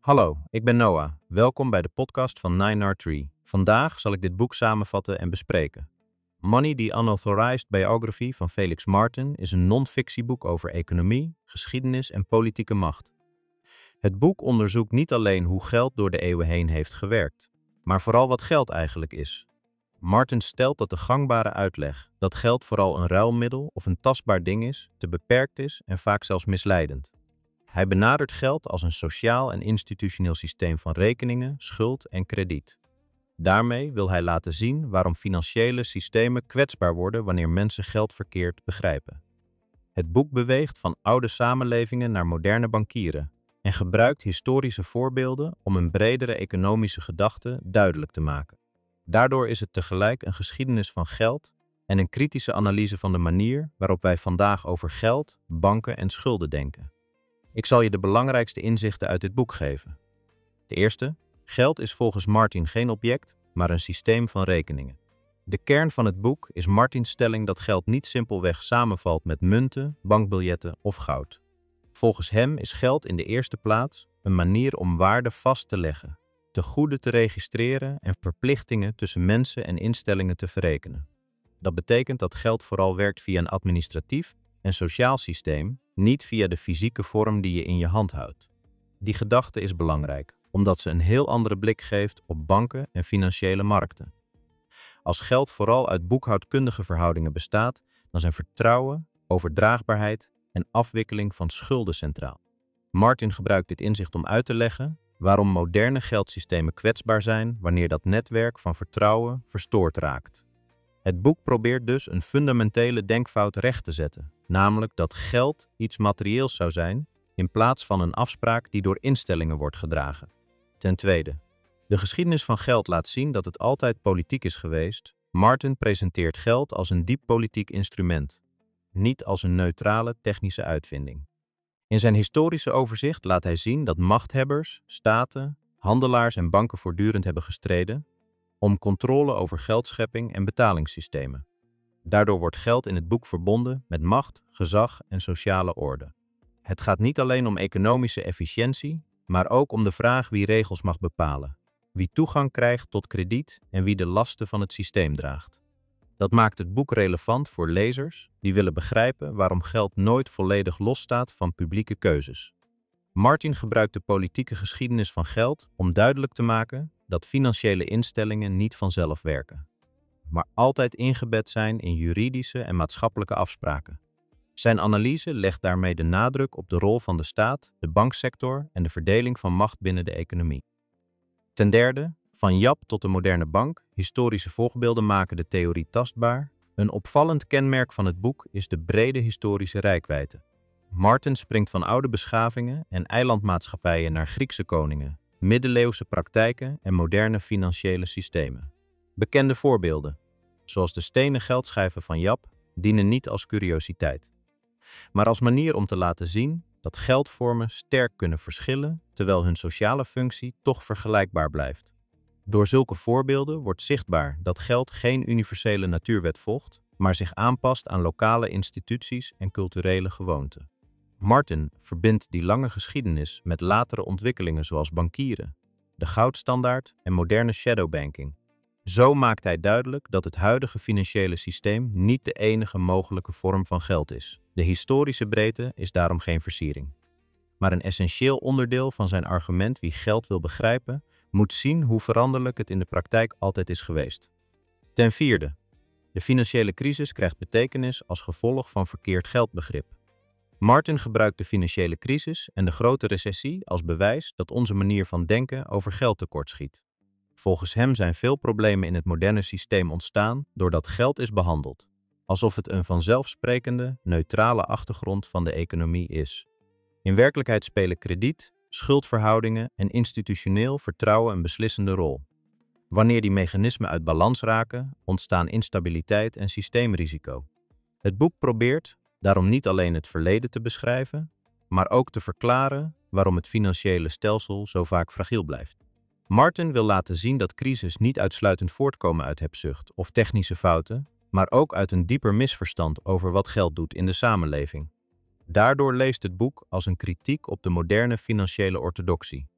Hallo, ik ben Noah. Welkom bij de podcast van 9R3. Vandaag zal ik dit boek samenvatten en bespreken. Money, the Unauthorized Biography van Felix Martin is een non-fictieboek over economie, geschiedenis en politieke macht. Het boek onderzoekt niet alleen hoe geld door de eeuwen heen heeft gewerkt, maar vooral wat geld eigenlijk is. Martin stelt dat de gangbare uitleg, dat geld vooral een ruilmiddel of een tastbaar ding is, te beperkt is en vaak zelfs misleidend. Hij benadert geld als een sociaal en institutioneel systeem van rekeningen, schuld en krediet. Daarmee wil hij laten zien waarom financiële systemen kwetsbaar worden wanneer mensen geld verkeerd begrijpen. Het boek beweegt van oude samenlevingen naar moderne bankieren en gebruikt historische voorbeelden om een bredere economische gedachte duidelijk te maken. Daardoor is het tegelijk een geschiedenis van geld en een kritische analyse van de manier waarop wij vandaag over geld, banken en schulden denken. Ik zal je de belangrijkste inzichten uit dit boek geven. Ten eerste, geld is volgens Martin geen object, maar een systeem van rekeningen. De kern van het boek is Martins stelling dat geld niet simpelweg samenvalt met munten, bankbiljetten of goud. Volgens hem is geld in de eerste plaats een manier om waarde vast te leggen, tegoeden te registreren en verplichtingen tussen mensen en instellingen te verrekenen. Dat betekent dat geld vooral werkt via een administratief en sociaal systeem, niet via de fysieke vorm die je in je hand houdt. Die gedachte is belangrijk, omdat ze een heel andere blik geeft op banken en financiële markten. Als geld vooral uit boekhoudkundige verhoudingen bestaat, dan zijn vertrouwen, overdraagbaarheid en afwikkeling van schulden centraal. Martin gebruikt dit inzicht om uit te leggen waarom moderne geldsystemen kwetsbaar zijn wanneer dat netwerk van vertrouwen verstoord raakt. Het boek probeert dus een fundamentele denkfout recht te zetten, namelijk dat geld iets materieels zou zijn in plaats van een afspraak die door instellingen wordt gedragen. Ten tweede, de geschiedenis van geld laat zien dat het altijd politiek is geweest. Martin presenteert geld als een diep politiek instrument, niet als een neutrale technische uitvinding. In zijn historische overzicht laat hij zien dat machthebbers, staten, handelaars en banken voortdurend hebben gestreden om controle over geldschepping en betalingssystemen. Daardoor wordt geld in het boek verbonden met macht, gezag en sociale orde. Het gaat niet alleen om economische efficiëntie, maar ook om de vraag wie regels mag bepalen, wie toegang krijgt tot krediet en wie de lasten van het systeem draagt. Dat maakt het boek relevant voor lezers die willen begrijpen waarom geld nooit volledig losstaat van publieke keuzes. Martin gebruikt de politieke geschiedenis van geld om duidelijk te maken dat financiële instellingen niet vanzelf werken, maar altijd ingebed zijn in juridische en maatschappelijke afspraken. Zijn analyse legt daarmee de nadruk op de rol van de staat, de banksector en de verdeling van macht binnen de economie. Ten derde, van Jap tot de moderne bank, historische voorbeelden maken de theorie tastbaar. Een opvallend kenmerk van het boek is de brede historische reikwijdte. Martin springt van oude beschavingen en eilandmaatschappijen naar Griekse koningen, middeleeuwse praktijken en moderne financiële systemen. Bekende voorbeelden, zoals de stenen geldschijven van Jap, dienen niet als curiositeit, maar als manier om te laten zien dat geldvormen sterk kunnen verschillen, terwijl hun sociale functie toch vergelijkbaar blijft. Door zulke voorbeelden wordt zichtbaar dat geld geen universele natuurwet volgt, maar zich aanpast aan lokale instituties en culturele gewoonten. Martin verbindt die lange geschiedenis met latere ontwikkelingen zoals bankieren, de goudstandaard en moderne shadowbanking. Zo maakt hij duidelijk dat het huidige financiële systeem niet de enige mogelijke vorm van geld is. De historische breedte is daarom geen versiering, maar een essentieel onderdeel van zijn argument. Wie geld wil begrijpen, moet zien hoe veranderlijk het in de praktijk altijd is geweest. Ten vierde, de financiële crisis krijgt betekenis als gevolg van verkeerd geldbegrip. Martin gebruikt de financiële crisis en de grote recessie als bewijs dat onze manier van denken over geld tekortschiet. Volgens hem zijn veel problemen in het moderne systeem ontstaan doordat geld is behandeld, alsof het een vanzelfsprekende, neutrale achtergrond van de economie is. In werkelijkheid spelen krediet, schuldverhoudingen en institutioneel vertrouwen een beslissende rol. Wanneer die mechanismen uit balans raken, ontstaan instabiliteit en systeemrisico. Het boek probeert daarom niet alleen het verleden te beschrijven, maar ook te verklaren waarom het financiële stelsel zo vaak fragiel blijft. Martin wil laten zien dat crises niet uitsluitend voortkomen uit hebzucht of technische fouten, maar ook uit een dieper misverstand over wat geld doet in de samenleving. Daardoor leest het boek als een kritiek op de moderne financiële orthodoxie,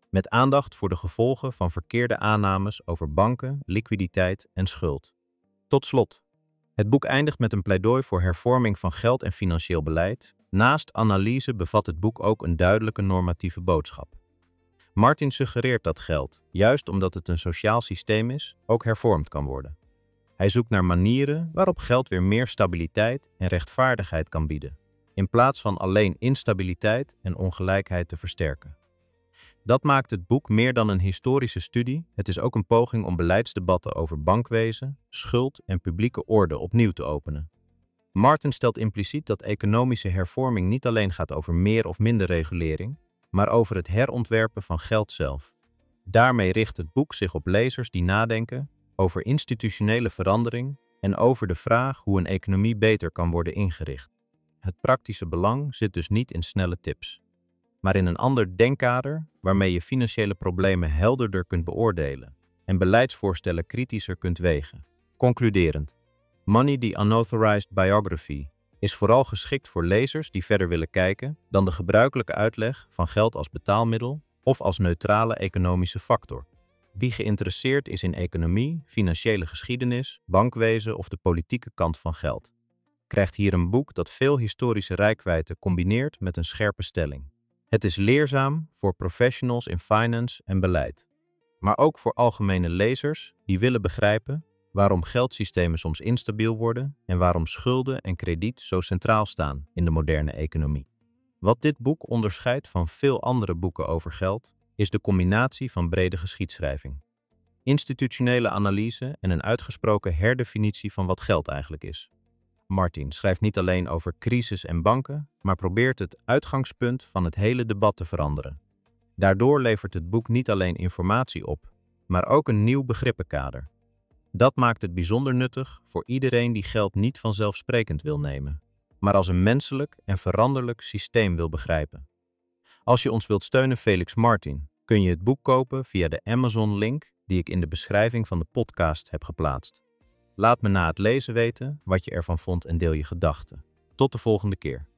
met aandacht voor de gevolgen van verkeerde aannames over banken, liquiditeit en schuld. Tot slot, het boek eindigt met een pleidooi voor hervorming van geld en financieel beleid. Naast analyse bevat het boek ook een duidelijke normatieve boodschap. Martin suggereert dat geld, juist omdat het een sociaal systeem is, ook hervormd kan worden. Hij zoekt naar manieren waarop geld weer meer stabiliteit en rechtvaardigheid kan bieden, in plaats van alleen instabiliteit en ongelijkheid te versterken. Dat maakt het boek meer dan een historische studie, het is ook een poging om beleidsdebatten over bankwezen, schuld en publieke orde opnieuw te openen. Martin stelt impliciet dat economische hervorming niet alleen gaat over meer of minder regulering, maar over het herontwerpen van geld zelf. Daarmee richt het boek zich op lezers die nadenken over institutionele verandering en over de vraag hoe een economie beter kan worden ingericht. Het praktische belang zit dus niet in snelle tips, maar in een ander denkkader waarmee je financiële problemen helderder kunt beoordelen en beleidsvoorstellen kritischer kunt wegen. Concluderend, Money the Unauthorized Biography is vooral geschikt voor lezers die verder willen kijken dan de gebruikelijke uitleg van geld als betaalmiddel of als neutrale economische factor. Wie geïnteresseerd is in economie, financiële geschiedenis, bankwezen of de politieke kant van geld, krijgt hier een boek dat veel historische reikwijdte combineert met een scherpe stelling. Het is leerzaam voor professionals in finance en beleid, maar ook voor algemene lezers die willen begrijpen waarom geldsystemen soms instabiel worden en waarom schulden en krediet zo centraal staan in de moderne economie. Wat dit boek onderscheidt van veel andere boeken over geld, is de combinatie van brede geschiedschrijving, institutionele analyse en een uitgesproken herdefinitie van wat geld eigenlijk is. Martin schrijft niet alleen over crisis en banken, maar probeert het uitgangspunt van het hele debat te veranderen. Daardoor levert het boek niet alleen informatie op, maar ook een nieuw begrippenkader. Dat maakt het bijzonder nuttig voor iedereen die geld niet vanzelfsprekend wil nemen, maar als een menselijk en veranderlijk systeem wil begrijpen. Als je ons wilt steunen, Felix Martin, kun je het boek kopen via de Amazon-link die ik in de beschrijving van de podcast heb geplaatst. Laat me na het lezen weten wat je ervan vond en deel je gedachten. Tot de volgende keer.